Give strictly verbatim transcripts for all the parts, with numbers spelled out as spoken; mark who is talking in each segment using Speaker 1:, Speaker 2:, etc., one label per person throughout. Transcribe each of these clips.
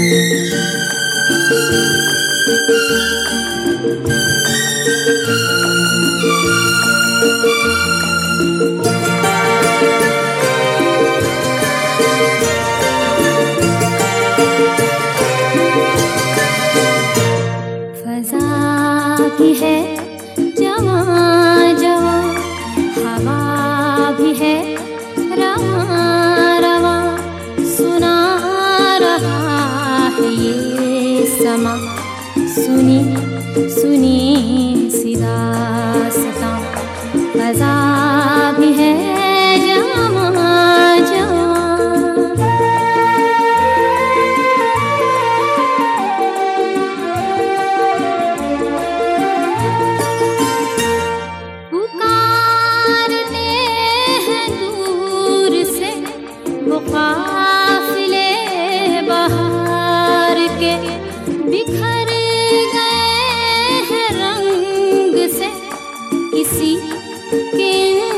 Speaker 1: भी है जवां जवां, हवा भी है रवां रवां, सुना रहा है ये समा, सुनी सुनी सी दास्तां, फ़ज़ा भी है जवां जवां। काफ़िले बहार के बिखर गए हैं रंग से, किसी के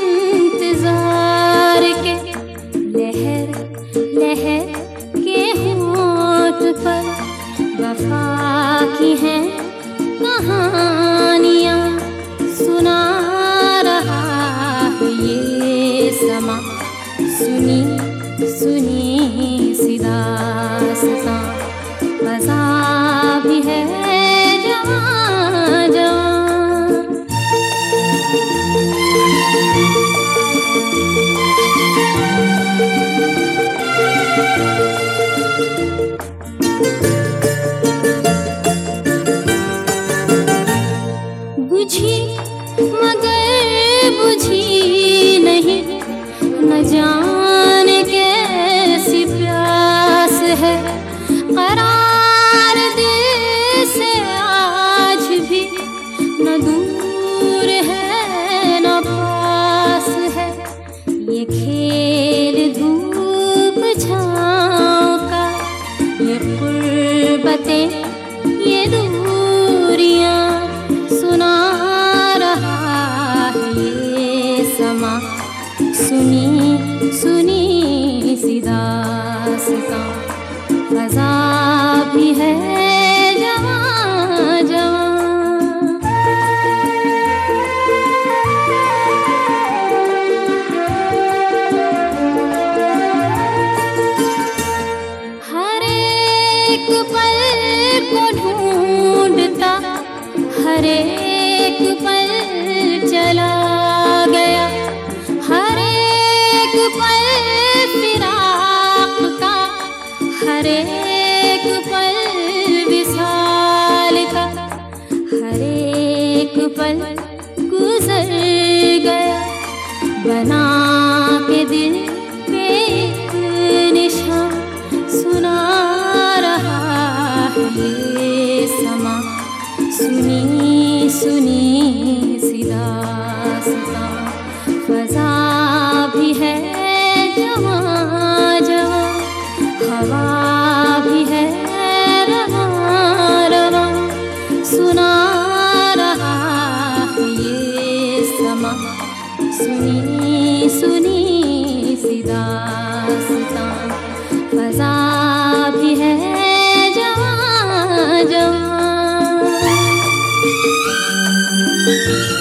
Speaker 1: इंतजार के। लहर लहर के होंठ पर वफा की हैं कहानियाँ, सुना रहा है ये समा, सुनी सुनी सी दास्तां, फ़ज़ा भी है जवां जवां। बुझी मगर बुझी नहीं, न जाने कैसी प्यास है, करार दिल से आज भी न दूर है न पास है। ये खेल धूप छाँव का, ये क़ुर्बतें ये दूरियाँ, सुना रहा है ये समा, सुनी सुनी सी दास्तां, फ़ज़ा भी है जवां जवां। हर एक पल को ढूंढता, हर एक पल चला गया, हर एक पल फिराक का, हर एक पल विसाल का, हर एक पल गुजर गया, बना के दिल पे एक निशान, सुना रहा है ये समा, सुनी सुनी सी दास्तां, फ़ज़ा भी है जवां जवां, हवा भी है रवां रवां, सुना रहा है ये समा, सुनी सुनी सी दास्तां, फ़ज़ा भी है जवां जवां।